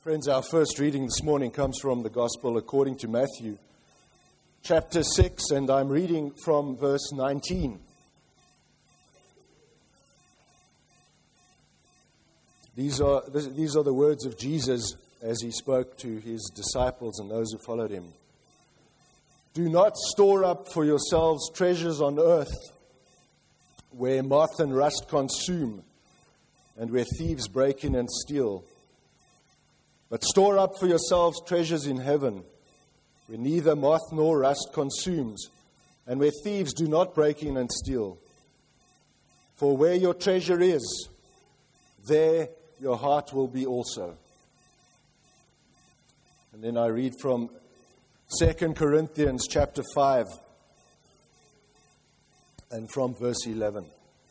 Friends, our first reading this morning comes from the Gospel according to Matthew, chapter 6, and I'm reading from verse 19. These are the words of Jesus as he spoke to his disciples and those who followed him. Do not store up for yourselves treasures on earth, where moth and rust consume, and where thieves break in and steal. But store up for yourselves treasures in heaven, where neither moth nor rust consumes, and where thieves do not break in and steal. For where your treasure is, there your heart will be also. And then I read from 2 Corinthians chapter 5, and from verse 11.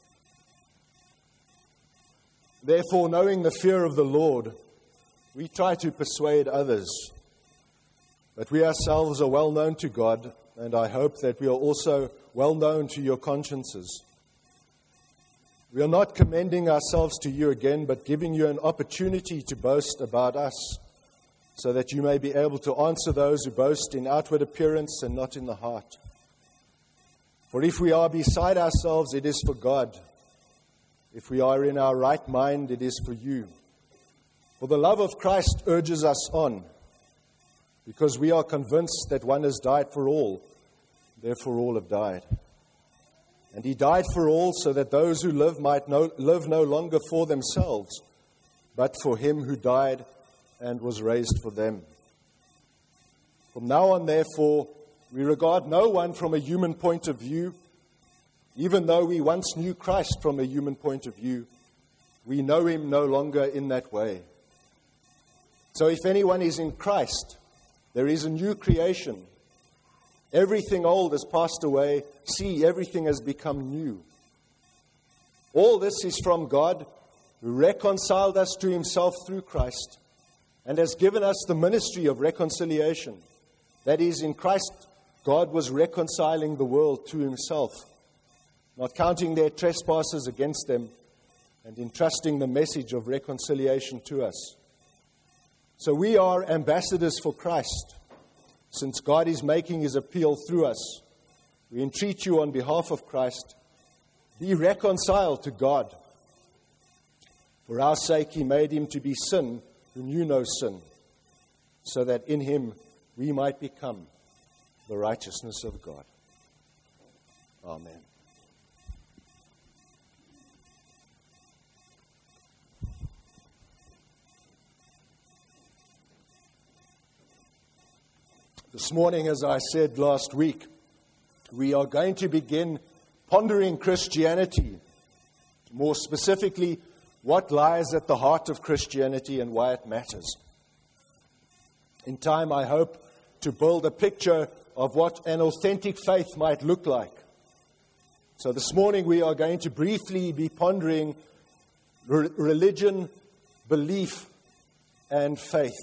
Therefore, knowing the fear of the Lord, we try to persuade others, but we ourselves are well known to God, and I hope that we are also well known to your consciences. We are not commending ourselves to you again, but giving you an opportunity to boast about us, so that you may be able to answer those who boast in outward appearance and not in the heart. For if we are beside ourselves, it is for God. If we are in our right mind, it is for you. For the love of Christ urges us on, because we are convinced that one has died for all, therefore all have died. And he died for all, so that those who live might live no longer for themselves, but for him who died and was raised for them. From now on, therefore, we regard no one from a human point of view. Even though we once knew Christ from a human point of view, we know him no longer in that way. So if anyone is in Christ, there is a new creation. Everything old has passed away. See, everything has become new. All this is from God, who reconciled us to himself through Christ, and has given us the ministry of reconciliation. That is, in Christ, God was reconciling the world to himself, not counting their trespasses against them, and entrusting the message of reconciliation to us. So we are ambassadors for Christ. Since God is making his appeal through us, we entreat you on behalf of Christ, be reconciled to God. For our sake he made him to be sin who knew no sin, so that in him we might become the righteousness of God. Amen. This morning, as I said last week, we are going to begin pondering Christianity. More specifically, what lies at the heart of Christianity and why it matters. In time, I hope to build a picture of what an authentic faith might look like. So this morning, we are going to briefly be pondering religion, belief, and faith.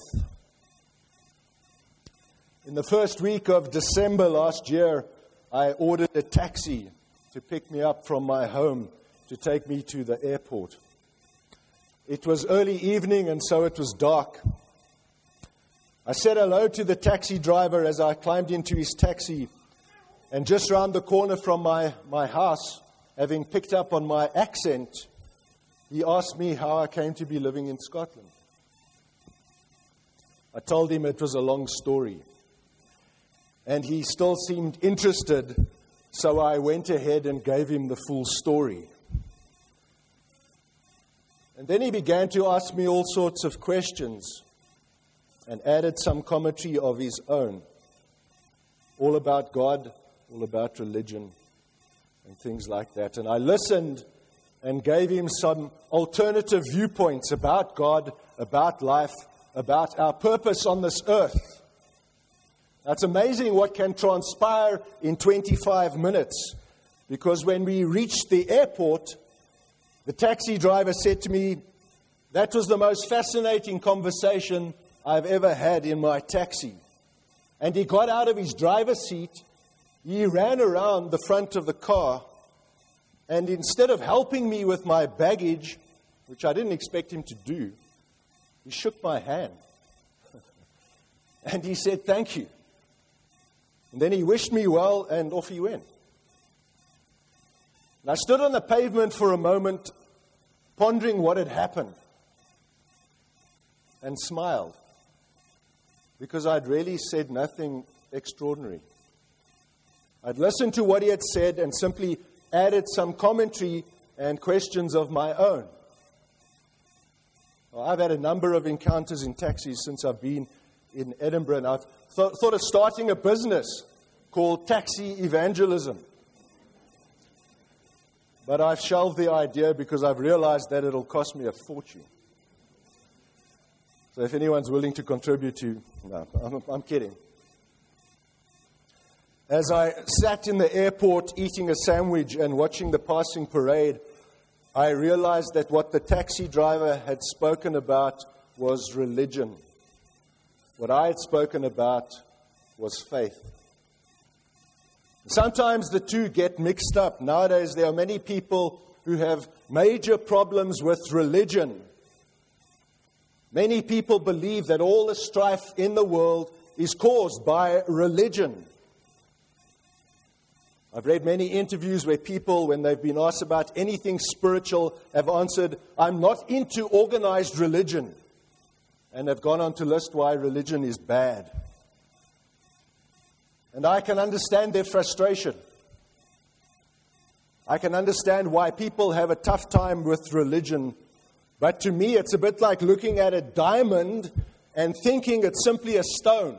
In the first week of December last year, I ordered a taxi to pick me up from my home to take me to the airport. It was early evening, and so it was dark. I said hello to the taxi driver as I climbed into his taxi, and just round the corner from my house, having picked up on my accent, he asked me how I came to be living in Scotland. I told him it was a long story. And he still seemed interested, so I went ahead and gave him the full story. And then he began to ask me all sorts of questions and added some commentary of his own, all about God, all about religion, and things like that. And I listened and gave him some alternative viewpoints about God, about life, about our purpose on this earth. It's amazing what can transpire in 25 minutes, because when we reached the airport, the taxi driver said to me, "That was the most fascinating conversation I've ever had in my taxi." And he got out of his driver's seat, he ran around the front of the car, and instead of helping me with my baggage, which I didn't expect him to do, he shook my hand. And he said, "Thank you." And then he wished me well, and off he went. And I stood on the pavement for a moment, pondering what had happened, and smiled, because I'd really said nothing extraordinary. I'd listened to what he had said and simply added some commentary and questions of my own. Well, I've had a number of encounters in taxis since I've been in Edinburgh, and I've thought of starting a business called Taxi Evangelism. But I've shelved the idea because I've realized that it'll cost me a fortune. So if anyone's willing to contribute no, I'm kidding. As I sat in the airport eating a sandwich and watching the passing parade, I realized that what the taxi driver had spoken about was religion. What I had spoken about was faith. Sometimes the two get mixed up. Nowadays, there are many people who have major problems with religion. Many people believe that all the strife in the world is caused by religion. I've read many interviews where people, when they've been asked about anything spiritual, have answered, "I'm not into organized religion," and have gone on to list why religion is bad. And I can understand their frustration. I can understand why people have a tough time with religion. But to me, it's a bit like looking at a diamond and thinking it's simply a stone.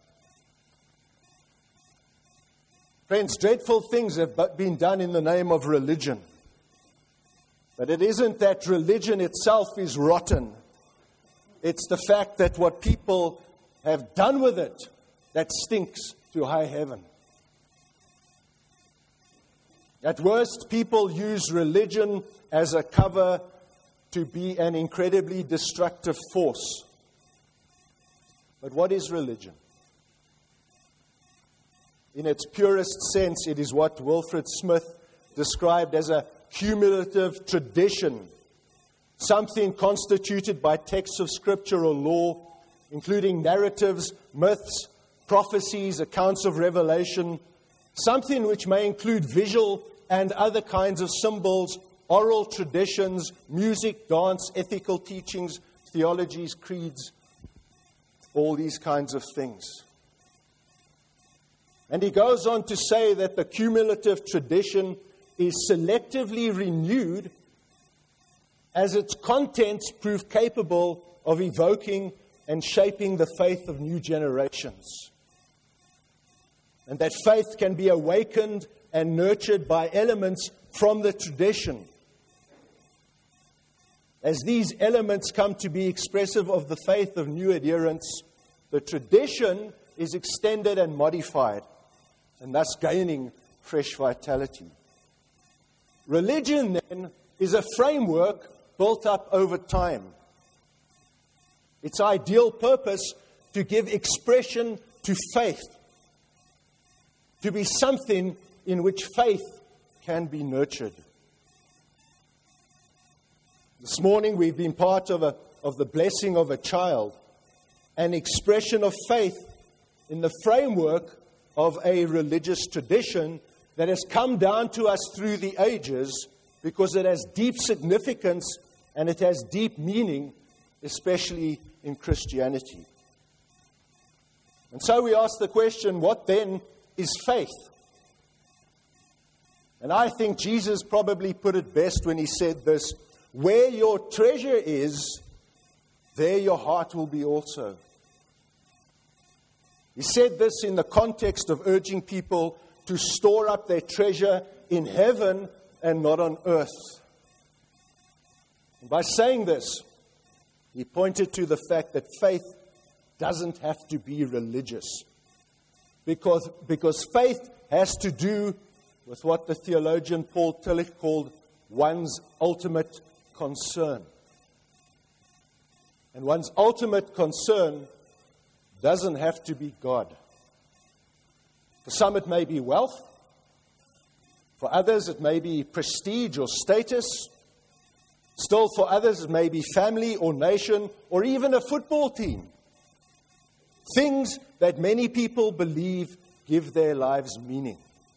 Friends, dreadful things have been done in the name of religion. But it isn't that religion itself is rotten. It's the fact that what people have done with it that stinks to high heaven. At worst, people use religion as a cover to be an incredibly destructive force. But what is religion? In its purest sense, it is what Wilfred Smith described as a cumulative tradition, something constituted by texts of Scripture or law, including narratives, myths, prophecies, accounts of revelation, something which may include visual and other kinds of symbols, oral traditions, music, dance, ethical teachings, theologies, creeds, all these kinds of things. And he goes on to say that the cumulative tradition is selectively renewed as its contents prove capable of evoking and shaping the faith of new generations. And that faith can be awakened and nurtured by elements from the tradition. As these elements come to be expressive of the faith of new adherents, the tradition is extended and modified, and thus gaining fresh vitality. Religion, then, is a framework built up over time. Its ideal purpose to give expression to faith, to be something in which faith can be nurtured. This morning we've been part of the blessing of a child, an expression of faith in the framework of a religious tradition that has come down to us through the ages because it has deep significance and it has deep meaning, especially in Christianity. And so we ask the question, what then is faith? And I think Jesus probably put it best when he said this, "Where your treasure is, there your heart will be also." He said this in the context of urging people to store up their treasure in heaven and not on earth. And by saying this, he pointed to the fact that faith doesn't have to be religious. Because faith has to do with what the theologian Paul Tillich called one's ultimate concern. And one's ultimate concern doesn't have to be God. For some it may be wealth. For others it may be prestige or status. Still for others it may be family or nation or even a football team. Things that many people believe give their lives meaning.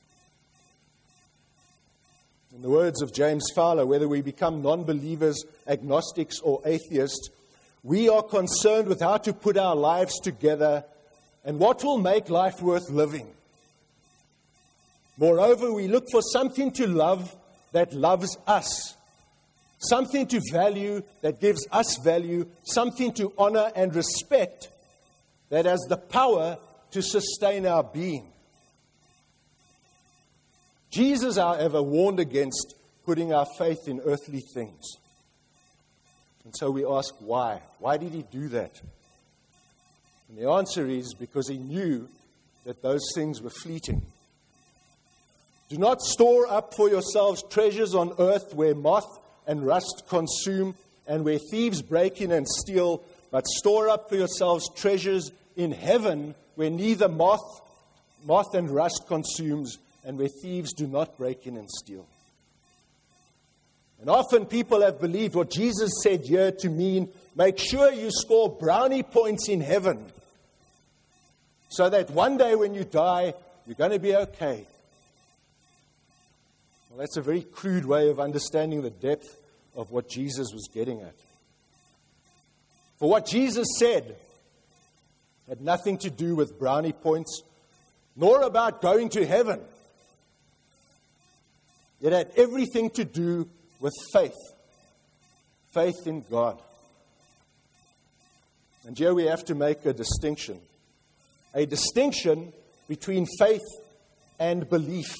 In the words of James Fowler, whether we become non-believers, agnostics, or atheists, we are concerned with how to put our lives together and what will make life worth living. Moreover, we look for something to love that loves us, something to value that gives us value, something to honor and respect that has the power to sustain our being. Jesus, however, warned against putting our faith in earthly things. And so we ask, why? Why did he do that? And the answer is because he knew that those things were fleeting. Do not store up for yourselves treasures on earth where moth and rust consume and where thieves break in and steal, but store up for yourselves treasures in heaven where neither moth and rust consumes and where thieves do not break in and steal. And often people have believed what Jesus said here to mean, make sure you score brownie points in heaven so that one day when you die, you're going to be okay. Well, that's a very crude way of understanding the depth of what Jesus was getting at. For what Jesus said had nothing to do with brownie points, nor about going to heaven. It had everything to do with faith. Faith in God. And here we have to make a distinction. A distinction between faith and belief.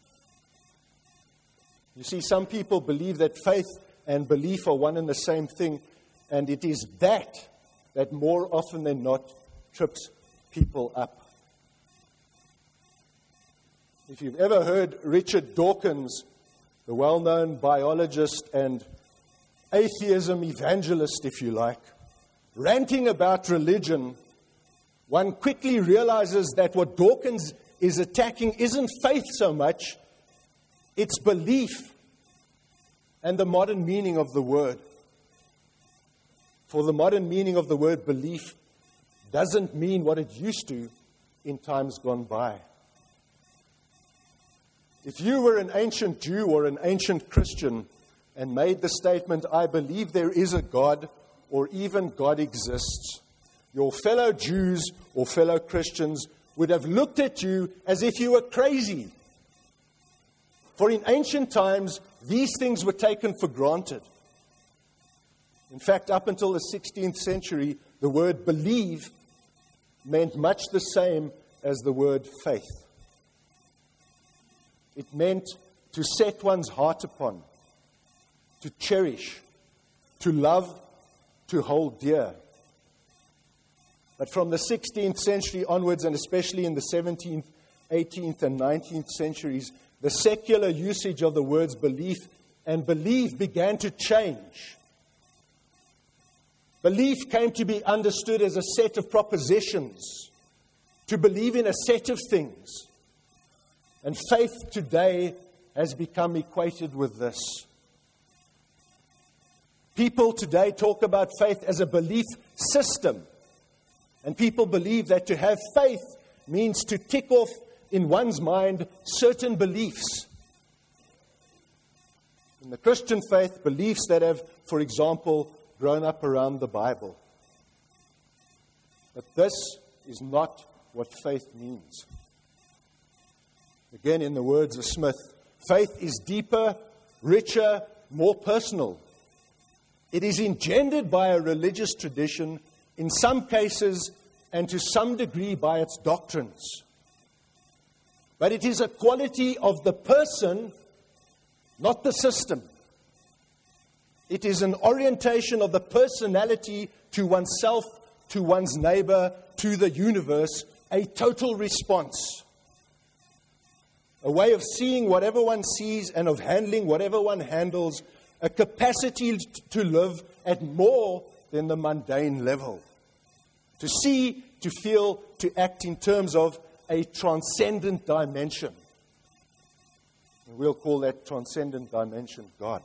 You see, some people believe that faith and belief are one and the same thing, and it is that more often than not trips people up. If you've ever heard Richard Dawkins, the well-known biologist and atheism evangelist, if you like, ranting about religion, one quickly realizes that what Dawkins is attacking isn't faith so much, it's belief and the modern meaning of the word. For the modern meaning of the word belief doesn't mean what it used to in times gone by. If you were an ancient Jew or an ancient Christian and made the statement, I believe there is a God, or even God exists, your fellow Jews or fellow Christians would have looked at you as if you were crazy. For in ancient times, these things were taken for granted. In fact, up until the 16th century, the word believe meant much the same as the word faith. It meant to set one's heart upon, to cherish, to love, to hold dear. But from the 16th century onwards, and especially in the 17th, 18th, and 19th centuries, the secular usage of the words belief and believe began to change. Belief came to be understood as a set of propositions, to believe in a set of things. And faith today has become equated with this. People today talk about faith as a belief system. And people believe that to have faith means to tick off in one's mind certain beliefs. In the Christian faith, beliefs that have, for example, grown up around the Bible. But this is not what faith means. Again, in the words of Smith, faith is deeper, richer, more personal. It is engendered by a religious tradition, in some cases and to some degree by its doctrines. But it is a quality of the person, not the system. It is an orientation of the personality to oneself, to one's neighbor, to the universe, a total response. A way of seeing whatever one sees and of handling whatever one handles, a capacity to live at more than the mundane level. To see, to feel, to act in terms of a transcendent dimension. And we'll call that transcendent dimension God.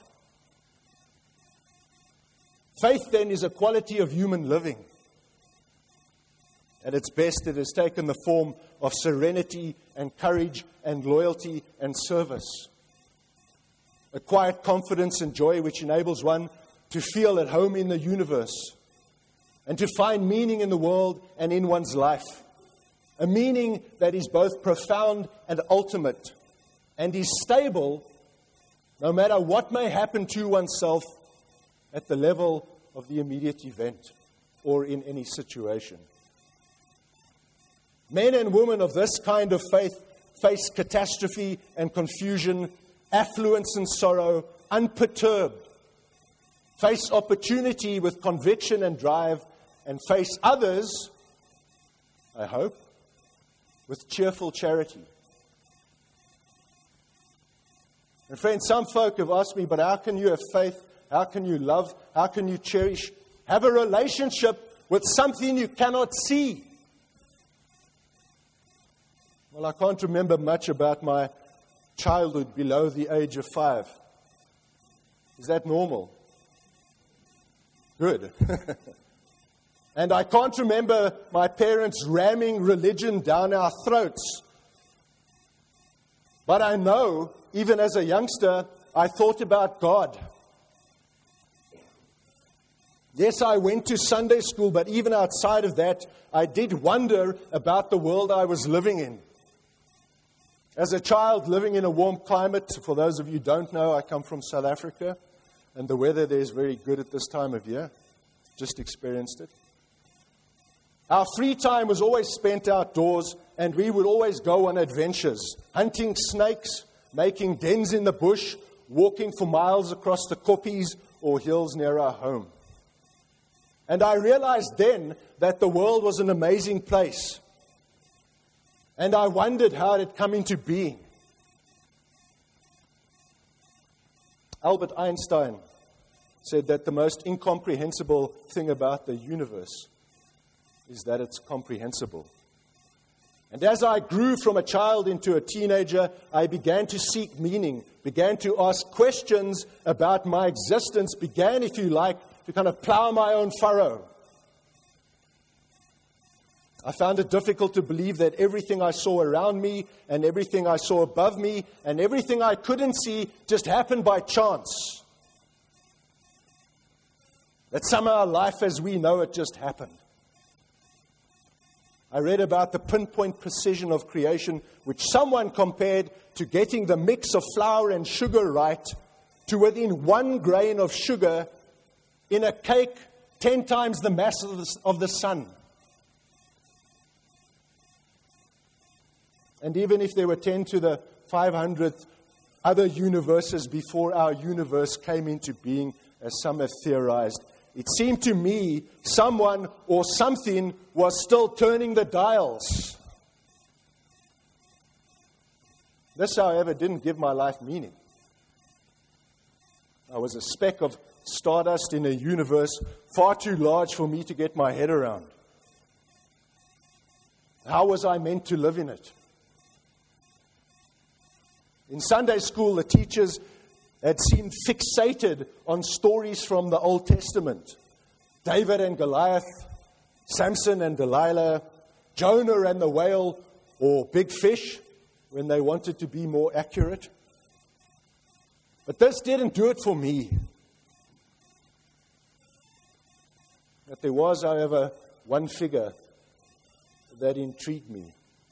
Faith then is a quality of human living. At its best, it has taken the form of serenity and courage and loyalty and service. A quiet confidence and joy which enables one to feel at home in the universe and to find meaning in the world and in one's life. A meaning that is both profound and ultimate and is stable no matter what may happen to oneself at the level of the immediate event or in any situation. Men and women of this kind of faith face catastrophe and confusion, affluence and sorrow, unperturbed, face opportunity with conviction and drive, and face others, I hope, with cheerful charity. And friends, some folk have asked me, but how can you have faith? How can you love? How can you cherish? Have a relationship with something you cannot see? Well, I can't remember much about my childhood below the age of 5. Is that normal? Good. And I can't remember my parents ramming religion down our throats. But I know, even as a youngster, I thought about God. Yes, I went to Sunday school, but even outside of that, I did wonder about the world I was living in. As a child living in a warm climate, for those of you who don't know, I come from South Africa, and the weather there is very good at this time of year. Just experienced it. Our free time was always spent outdoors, and we would always go on adventures, hunting snakes, making dens in the bush, walking for miles across the koppies or hills near our home. And I realized then that the world was an amazing place. And I wondered how it had come into being. Albert Einstein said that the most incomprehensible thing about the universe is that it's comprehensible. And as I grew from a child into a teenager, I began to seek meaning, began to ask questions about my existence, began, if you like, to kind of plow my own furrow. I found it difficult to believe that everything I saw around me and everything I saw above me and everything I couldn't see just happened by chance. That somehow life as we know it just happened. I read about the pinpoint precision of creation, which someone compared to getting the mix of flour and sugar right to within 1 grain of sugar in a cake 10 times the mass of the sun. And even if there were 10 to the 500th other universes before our universe came into being, as some have theorized, it seemed to me someone or something was still turning the dials. This, however, didn't give my life meaning. I was a speck of stardust in a universe far too large for me to get my head around. How was I meant to live in it? In Sunday school, the teachers had seemed fixated on stories from the Old Testament. David and Goliath, Samson and Delilah, Jonah and the whale, or big fish, when they wanted to be more accurate. But this didn't do it for me. But there was, however, one figure that intrigued me.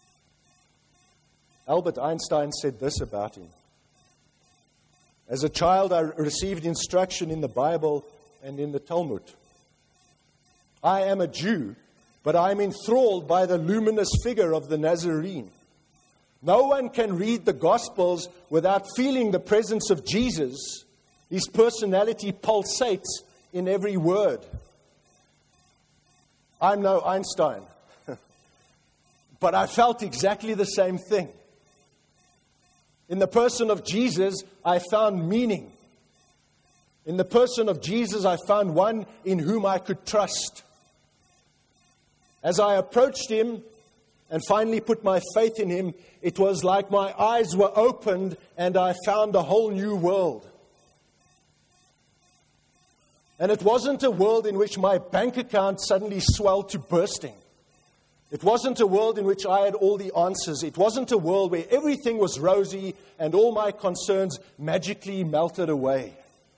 Albert Einstein said this about him. As a child, I received instruction in the Bible and in the Talmud. I am a Jew, but I am enthralled by the luminous figure of the Nazarene. No one can read the Gospels without feeling the presence of Jesus. His personality pulsates in every word. I'm no Einstein, but I felt exactly the same thing. In the person of Jesus, I found meaning. In the person of Jesus, I found one in whom I could trust. As I approached him and finally put my faith in him, it was like my eyes were opened and I found a whole new world. And it wasn't a world in which my bank account suddenly swelled to bursting. It wasn't a world in which I had all the answers. It wasn't a world where everything was rosy and all my concerns magically melted away.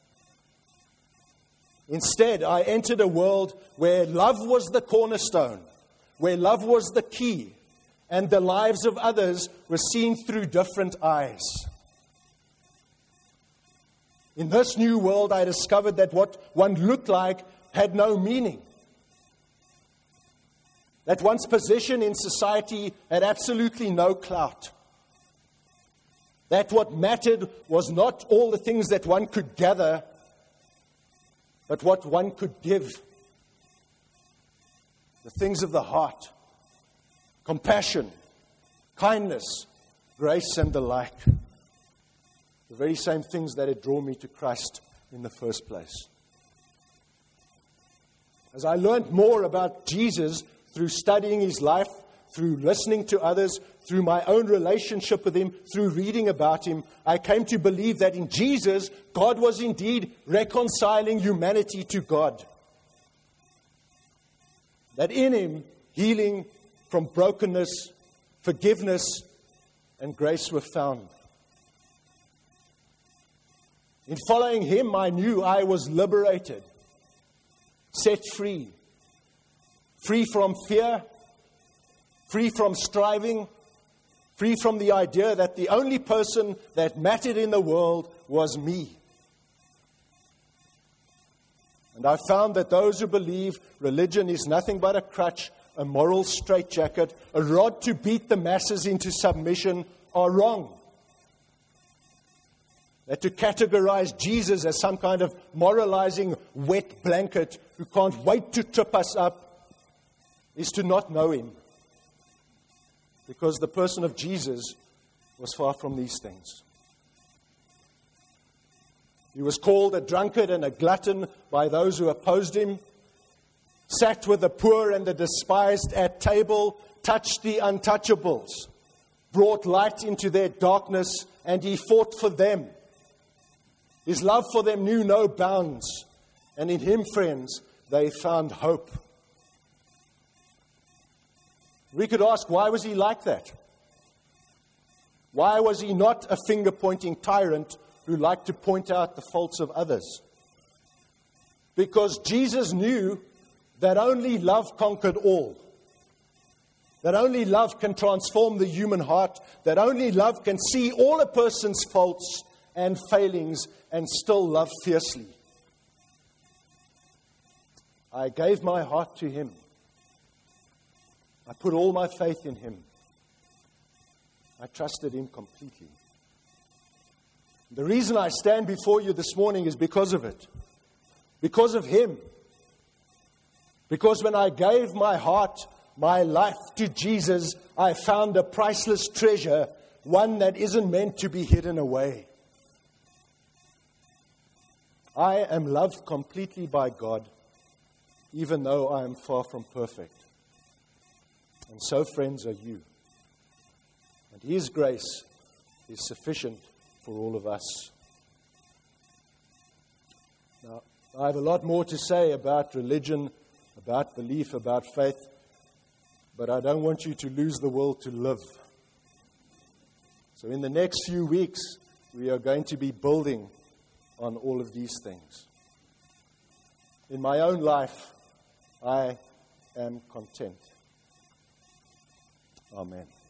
Instead, I entered a world where love was the cornerstone, where love was the key, and the lives of others were seen through different eyes. In this new world, I discovered that what one looked like had no meaning. That one's position in society had absolutely no clout. That what mattered was not all the things that one could gather, but what one could give. The things of the heart, compassion, kindness, grace, and the like. The very same things that had drawn me to Christ in the first place. As I learned more about Jesus through studying His life, through listening to others, through my own relationship with Him, through reading about Him, I came to believe that in Jesus, God was indeed reconciling humanity to God. That in Him, healing from brokenness, forgiveness, and grace were found. In following Him, I knew I was liberated, set free. Free from fear, free from striving, free from the idea that the only person that mattered in the world was me. And I found that those who believe religion is nothing but a crutch, a moral straitjacket, a rod to beat the masses into submission are wrong. That to categorize Jesus as some kind of moralizing wet blanket who can't wait to trip us up is to not know Him. Because the person of Jesus was far from these things. He was called a drunkard and a glutton by those who opposed Him, sat with the poor and the despised at table, touched the untouchables, brought light into their darkness, and He fought for them. His love for them knew no bounds, and in Him, friends, they found hope. We could ask, why was He like that? Why was He not a finger-pointing tyrant who liked to point out the faults of others? Because Jesus knew that only love conquered all. That only love can transform the human heart. That only love can see all a person's faults and failings and still love fiercely. I gave my heart to Him. I put all my faith in Him. I trusted Him completely. The reason I stand before you this morning is because of it. Because of Him. Because when I gave my heart, my life to Jesus, I found a priceless treasure, one that isn't meant to be hidden away. I am loved completely by God, even though I am far from perfect. And so, friends, are you. And His grace is sufficient for all of us. Now, I have a lot more to say about religion, about belief, about faith, but I don't want you to lose the will to live. So in the next few weeks, we are going to be building on all of these things. In my own life, I am content. Amen.